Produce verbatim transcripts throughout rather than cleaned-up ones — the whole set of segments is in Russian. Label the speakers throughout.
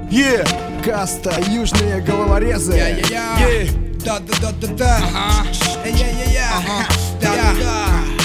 Speaker 1: Е, каста, южные головорезы.
Speaker 2: Е, да-да-да-да-да. Е-е-е-е. Да-да-да.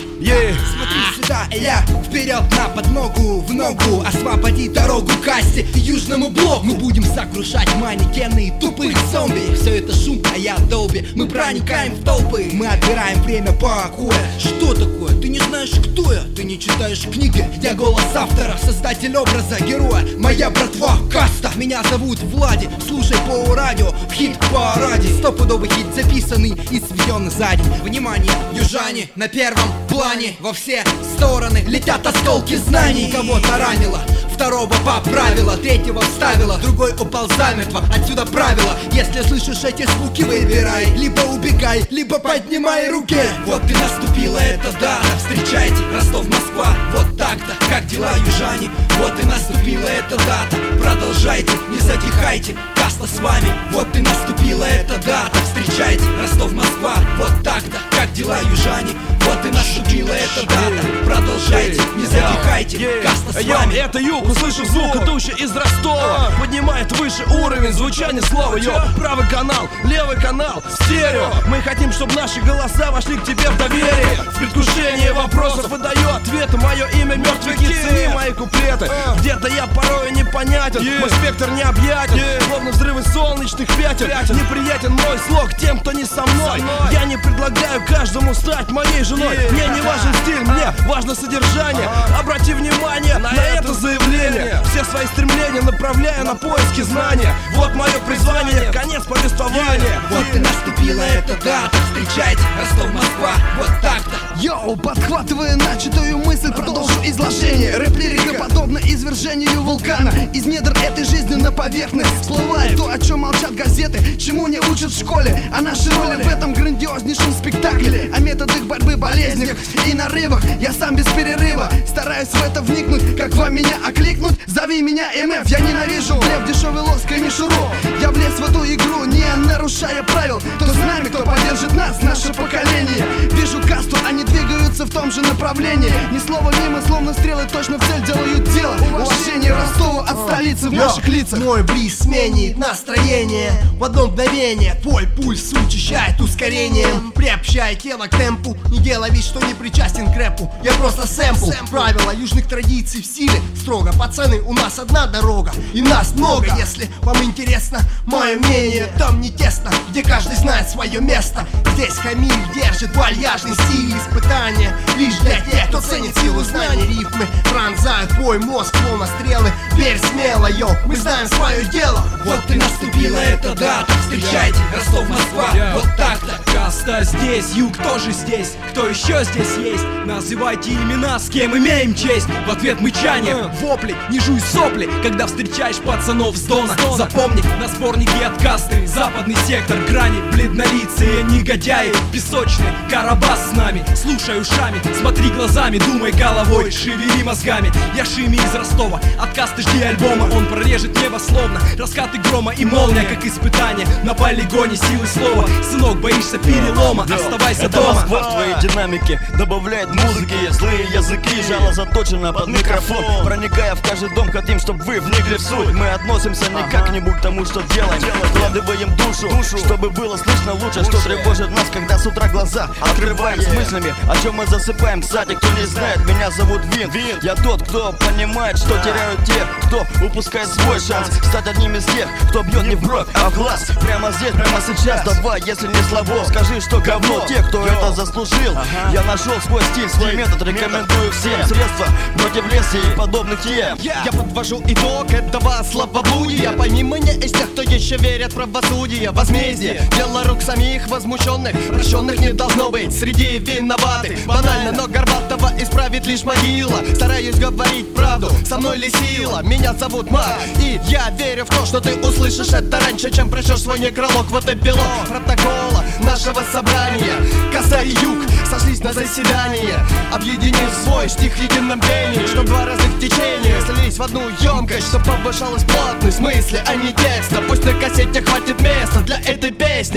Speaker 1: Е.
Speaker 2: Смотри сюда, я вперед на подногу, в ногу освободи дорогу касте и южному блоку. Мы будем сокрушать манекены и тупых зомби. Все это шум, а я Долби. Мы проникаем в толпы, мы отбираем время покоя. Что такое? Ты не знаешь, кто я? Ты не читаешь книги? Я голос автора, создатель образа героя. Моя братва каста. Меня зовут Влади, слушай по радио в хит-параде. Стопудовый хит записанный и сведенный за день. Внимание, южане на первом плане. Во все стороны летят осколки знаний. Кого-то ранило, второго поправила, третьего вставила, другой упал замертво. Отсюда правило: если слышишь эти звуки, выбирай, либо убегай, либо поднимай руки. Вот и наступила эта дата, встречайте, Ростов, Москва. Вот так-то, как дела, южане? Вот и наступила эта дата, продолжайте, не затихайте, каста с вами. Вот и наступила эта дата, встречайте, Ростов, Москва. Вот так-то, как дела, южане? Вот и наступила эта дата, продолжайте, не затихайте, каста с вами.
Speaker 3: Это юг, услышав звук, идущий из Ростова, поднимает выше уровень звучания слова. Йо, правый канал, левый канал, стерео. Мы хотим, чтобы наши голоса вошли к тебе в доверие. В предвкушении вопросов выдаю ответы. Мое имя мертвый кит, цени мои куплеты. Где-то я порой непонятен, мой спектр необъятен, словно взрывы солнечных пятен. Неприятен мой слог тем, кто не со мной. Я не предлагаю каждому стать моей женой. Мне не важен стиль, мне важно содержание. Обрати внимание на это заявление. Все свои стремления направляю на поиски знания. Вот мое призвание, конец повествования.
Speaker 2: Вот и наступила эта дата, встречайте, Ростов, Москва. Вот так-то.
Speaker 1: Йоу, подхватывая начатую мысль, продолжу изложение. Рэп-лирика подобна извержению вулкана. Из недр этой жизни на поверхность всплывает то, о чем молчат газеты, чему не учат в школе. А наши роли в этом грандиознейшем спектакле, о методах борьбы, болезнях и нарывах. Я сам без перерыва стараюсь в это вникнуть. Как вам меня окликнуть? Зови меня эм эф. Я ненавижу блеф, дешевый лоск и мишуру. Я влез в эту игру, не нарушая правил. Кто с нами, кто поддержит нас, наше поколение. Вижу касту, они двигаются в том же направлении. Ни слова мимо, словно стрелы точно в цель делают дело. Уважение Ростову от столицы в наших лицах.
Speaker 2: Мой бриз сменит настроение в одно мгновение. Твой пульс учащает ускорением, приобщая тело к темпу. Не делай вид, что не причастен к рэпу. Я просто сэмпл. Правила южных традиций в силе строго. Пацаны, у нас одна дорога, и нас много. Если вам интересно мое мнение, там не тесно, где каждый знает свое место. Здесь Хамиль держит вальяжный стиль. Испытания лишь для тех, кто ценит силу знаний. Рифмы пронзают твой мозг, словно стрелы. Верь смело, йоу, мы знаем свое дело. Вот и наступила эта дата, встречайте, Ростов, Москва. Вот так-то.
Speaker 4: Каста здесь, юг тоже здесь. Кто еще здесь есть? Называйте имена, с кем имеем честь. В ответ мычание, вопли, не жуй сопли, когда встречаешь пацанов с Дона. Запомни, на сборнике от касты западный сектор, грани, бледнолицые негодяи, песочные, Карабас с нами. Слушай ушами, смотри глазами, думай головой, шевели мозгами. Я Шими из Ростова, от касты жди альбома. Он прорежет небо словно раскаты грома и молния, как испытание на полигоне силы слова. Сынок, боишься перелома, оставайся
Speaker 3: это
Speaker 4: дома.
Speaker 3: Москва в твоей динамике добавляет музыки, злые языки, жало заточено под микрофон. Проникая в каждый дом, хотим, чтобы вы вникли в суть. Мы относимся не как-нибудь к тому, что делаем. Вкладываем душу, душу, чтобы было слышно лучше, что тревожит нас, когда с утра глаза открываем с мыслями, о чем мы засыпаем. Кстати, кто не знает, меня зовут Вин. Я тот, кто понимает, что теряют те, кто упускает свой шанс стать одним из тех, кто бьет не в бровь, а в глаз. Прямо здесь, прямо сейчас. Давай, если не слабо, скажи, что говно. Те, кто это заслужил, я нашел свой стиль, свой метод, рекомендую всем. Средства против леса и подобных тем.
Speaker 5: Я подвожу итог этого слабоблудия. Пойми меня из тех, кто еще верит в правосудие. Возмездие, дело рук самих возмущенных. Прощенных не должно быть среди виноватых. Банально, но Горбатова исправит лишь могила. Стараюсь говорить правду, со мной ли сила? Меня зовут Мак, и я верю в то, что ты услышишь это раньше, чем прочтешь свой некролог. Вот эпилог протокола нашего собрания. Коса и юг сошлись на заседание, объединив свой стих в едином пении, чтоб два разных течения слились в одну емкость, чтоб повышалась плотность мысли, а не текста. Пусть на кассете хватит места для этой песни.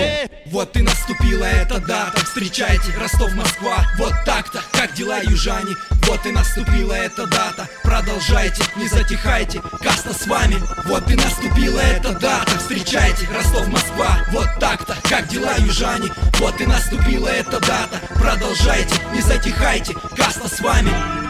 Speaker 4: Вот и наступила эта дата. Встречайте, Ростов-Москва, вот так-то. Как дела, южане? Вот и наступила эта дата. Продолжайте, не затихайте, каста с вами. Вот и наступила эта дата. Встречайте, Ростов-Москва, вот так-то. Как дела, южане? Вот и наступила эта дата. Продолжайте, не затихайте, каста с вами.